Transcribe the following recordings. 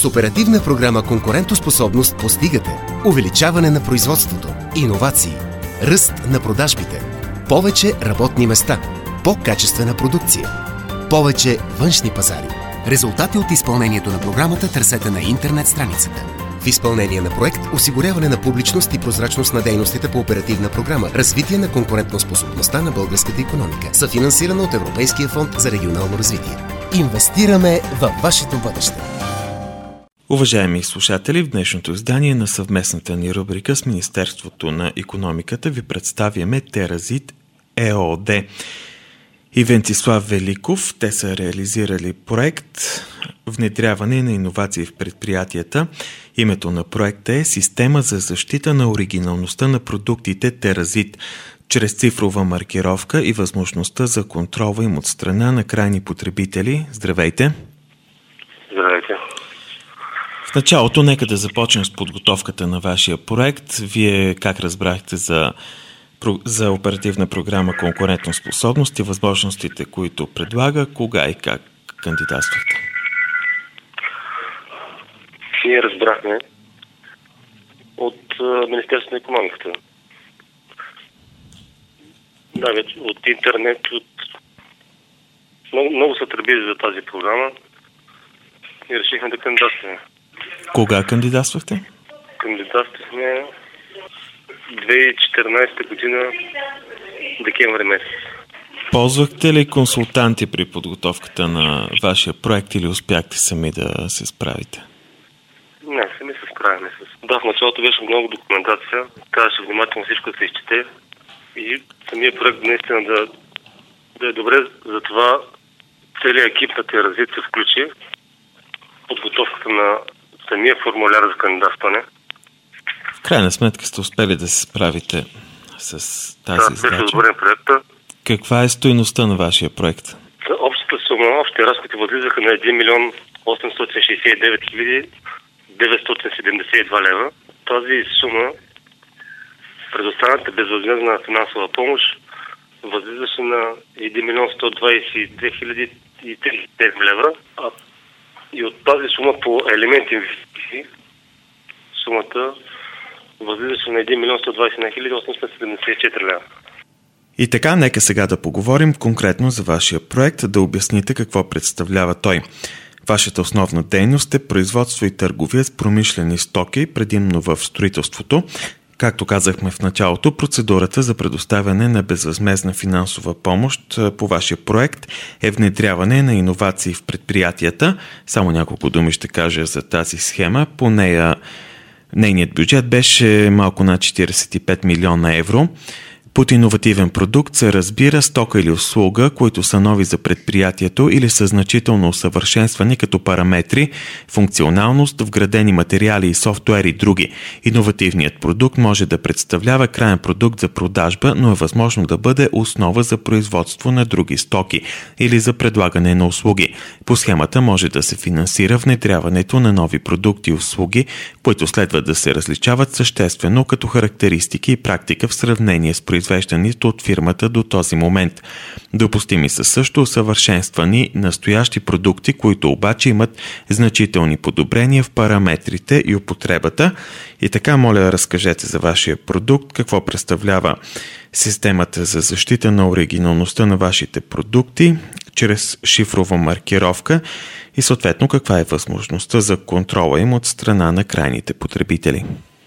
С оперативна програма Конкурентоспособност постигате увеличаване на производството, иновации, ръст на продажбите, повече работни места, по-качествена продукция, повече външни пазари. Резултати от изпълнението на програмата търсете на интернет страницата. В изпълнение на проект осигуряване на публичност и прозрачност на дейностите по оперативна програма Развитие на конкурентоспособността на българската икономика, съфинансирана от Европейския фонд за регионално развитие. Инвестираме във вашето бъдеще. Уважаеми слушатели, в днешното издание на съвместната ни рубрика с Министерството на икономиката ви представяме Теразит ЕООД и Венцислав Великов. Те са реализирали проект внедряване на иновации в предприятията. Името на проекта е Система за защита на оригиналността на продуктите Теразит, чрез цифрова маркировка и възможността за контрола им от страна на крайни потребители. Здравейте! Здравейте! В началото нека да започнем с подготовката на вашия проект. Вие как разбрахте за оперативна програма Конкурентоспособност и възможностите, които предлага, кога и как кандидатствахте? Ние разбрахме от Министерството на икономиката. Най-вече от интернет, много са тръбили за тази програма и решихме да кандидатстваме. Кога кандидатствахте? Кандидатствахме 2014 година, декември месец. Ползвахте ли консултанти при подготовката на вашия проект или успяхте сами да се справите? Не, сами се справяме с. Да, в началото беше много документация, трябваше внимателно всичко да се изчете и самия проект наистина да е добре, затова целият екип на Теразит се включи подготовката на самия формуляр за кандидатстване. В крайна сметка сте успели да се справите с тази задача. Да, беше добрен проекта. Каква е стойността на вашия проект? Общата сума, общите разходи възлизаха на 1 милион 869 хиляди 972 лева. Тази сума, предоставената безвъзмездна финансова помощ, възлизаше на 1 милион 122 хиляди и 37 лева. И от тази сума по елементи инвестиции, сумата възлизаше на 1 милион 121 хиляди 874 лева. И така, нека сега да поговорим конкретно за вашия проект, да обясните какво представлява той. Вашата основна дейност е производство и търговия с промишлени стоки, предимно в строителството. Както казахме в началото, процедурата за предоставяне на безвъзмездна финансова помощ по вашия проект е внедряване на иновации в предприятията. Само няколко думи ще кажа за тази схема. По нея нейният бюджет беше малко над 45 милиона евро. Под иновативен продукт се разбира стока или услуга, които са нови за предприятието или са значително усъвършенствани като параметри, функционалност, вградени материали и софтуер и други. Иновативният продукт може да представлява краен продукт за продажба, но е възможно да бъде основа за производство на други стоки или за предлагане на услуги. По схемата може да се финансира внедряването на нови продукти и услуги, които следва да се различават съществено като характеристики и практика в сравнение с производството от фирмата до този момент. Допустими са също усъвършенствани настоящи продукти, които обаче имат значителни подобрения в параметрите и употребата. И така, моля, разкажете за вашия продукт, какво представлява системата за защита на оригиналността на вашите продукти чрез шифрова маркировка и съответно каква е възможността за контрола им от страна на крайните потребители.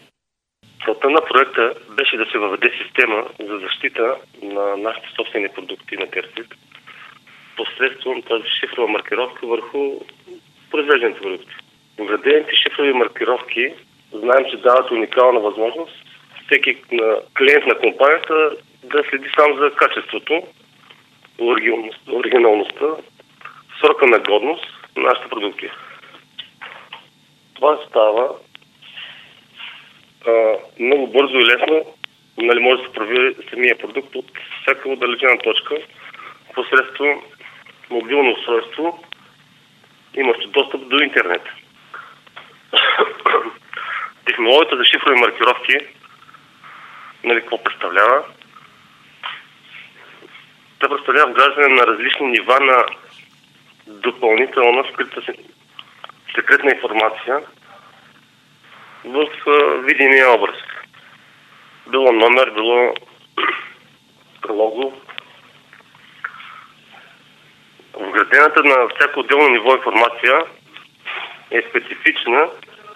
Целта на проекта беше да се въведе система за защита на нашите собствени продукти на Теразит посредством тази шифрова маркировка върху произвежданите продукти. Вградените шифрови маркировки знаем, че дават уникална възможност всеки клиент на компанията да следи сам за качеството, оригиналността, срока на годност на нашите продукти. Това става много бързо и лесно, може да се провери самия продукт от всяка отдалечена точка посредством мобилно устройство, имащо достъп до интернет. Технологията за шифрови маркировки, какво представлява? Тя представлява вграждане на различни нива на допълнителна скрита секретна информация в видимия образ. Било номер, било лого. Вградената на всяко отделно ниво информация е специфична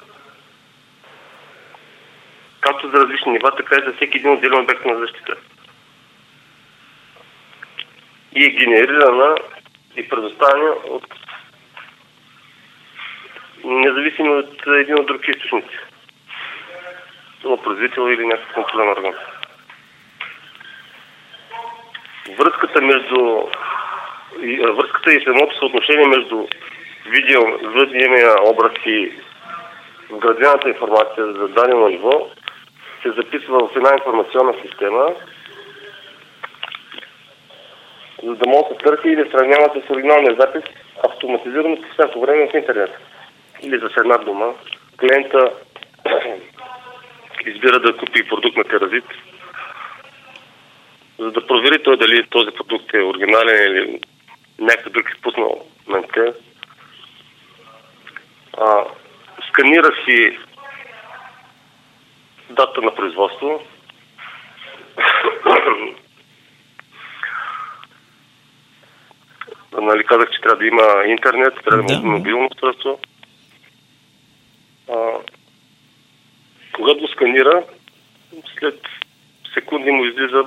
както за различни нива, така и за всеки един отделен обект на защита. И е генерирана и предоставена от независими от един от друг източници. Било производител или някакъв контролен орган. Връзката и самото съотношение между видимия образ и вградената информация за дадено ниво се записва в една информационна система, за да може да се търси и да сравнява с оригиналния запис автоматизирано по всяко време в интернет. Или за една дума, клиента избира да купи продукт на Теразит, за да провери той дали този продукт е оригинален или някакъв друг изпуснал менте. Сканира си дата на производство, нали казах, че трябва да има интернет, трябва да има мобилно устройство. Когато го сканира, след секунди му излиза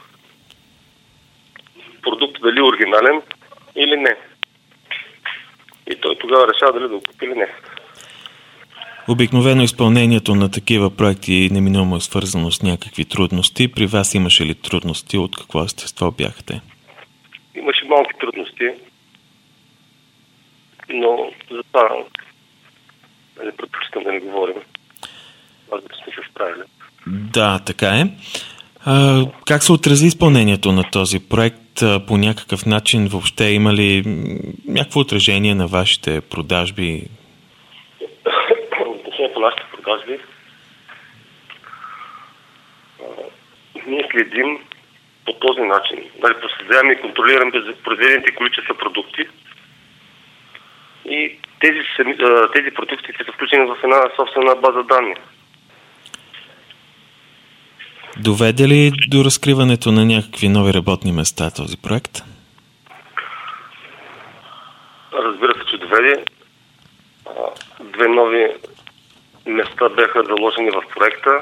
продукт дали е оригинален или не. И той тогава решава дали да го купи или не. Обикновено изпълнението на такива проекти неминуемо е свързано с някакви трудности. При вас имаше ли трудности? От какво естество бяха те? Имаше малки трудности, но за това не предпочитам да не говорим. Аз да сме се справили. Да, така е. Как се отрази изпълнението на този проект? По някакъв начин въобще има ли някакво отражение на вашите продажби? Отношението на нашите продажби ние следим по този начин. Дали проследяваме и контролираме произведените количества продукти и тези продукти са включени в една собствена база данни. Доведе ли до разкриването на някакви нови работни места този проект? Разбира се, че доведе. 2 нови места бяха заложени в проекта.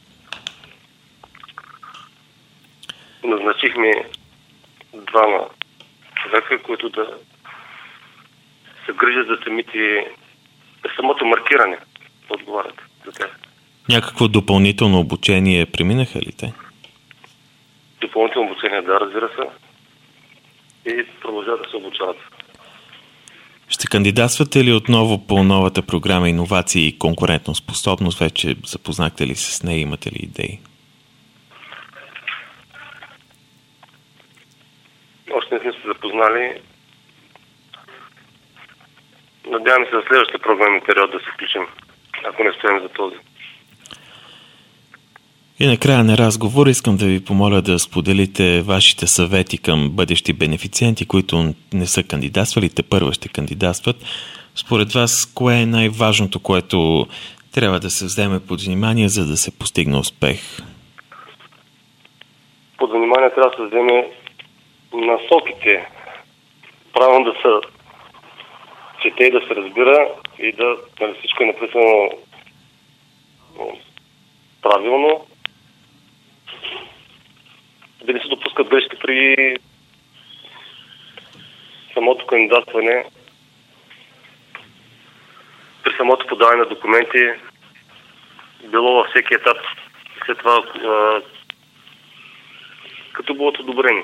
Назначихме 2 човека, които да се грижат за самото маркиране, да отговарят за тях. Някакво допълнително обучение преминаха ли те? Допълнително обучение, да, разбира се. И продължават да се обучават. Ще кандидатствате ли отново по новата програма Иновации и конкурентоспособност? Вече запознахте ли се с нея? Имате ли идеи? Още не сме се запознали. Надяваме се за следващия програмен период да се включим, ако не стоим за този. И накрая на разговор искам да ви помоля да споделите вашите съвети към бъдещи бенефициенти, които не са кандидатствали, тепърва ще кандидатстват. Според вас, кое е най-важното, което трябва да се вземе под внимание, за да се постигне успех? Под внимание трябва да се вземе насоките. Правилно да се чете и да се разбира и да всичко е написано правилно. Да не се допускат грешки при самото кандидатстване, при самото подаване на документи, било във всеки етап, след това като бъдат одобрени.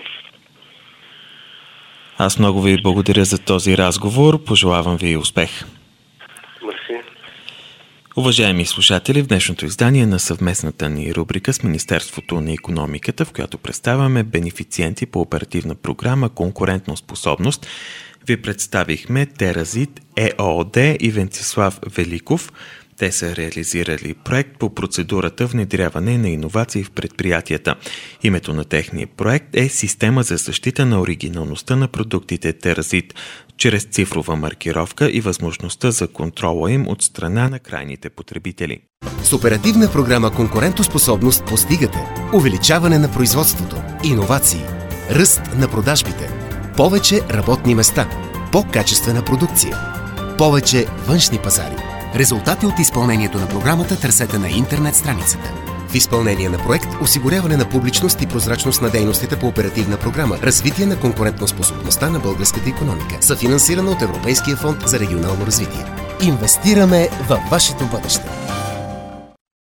Аз много ви благодаря за този разговор. Пожелавам ви успех. Мерси. Уважаеми слушатели, в днешното издание на съвместната ни рубрика с Министерството на икономиката, в която представяме бенефициенти по оперативна програма Конкурентоспособност, ви представихме Теразит ЕООД и Венцислав Великов. Те са реализирали проект по процедурата внедряване на иновации в предприятията. Името на техния проект е Система за защита на оригиналността на продуктите Теразит. чрез цифрова маркировка и възможността за контрола им от страна на крайните потребители. С оперативна програма Конкурентоспособност постигате увеличаване на производството, иновации, ръст на продажбите, повече работни места, по-качествена продукция, повече външни пазари. Резултати от изпълнението на програмата търсете на интернет страницата. В изпълнение на проект осигуряване на публичност и прозрачност на дейностите по оперативна програма Развитие на конкурентоспособността на българската икономика, съфинансирана от Европейския фонд за регионално развитие. Инвестираме във вашето бъдеще.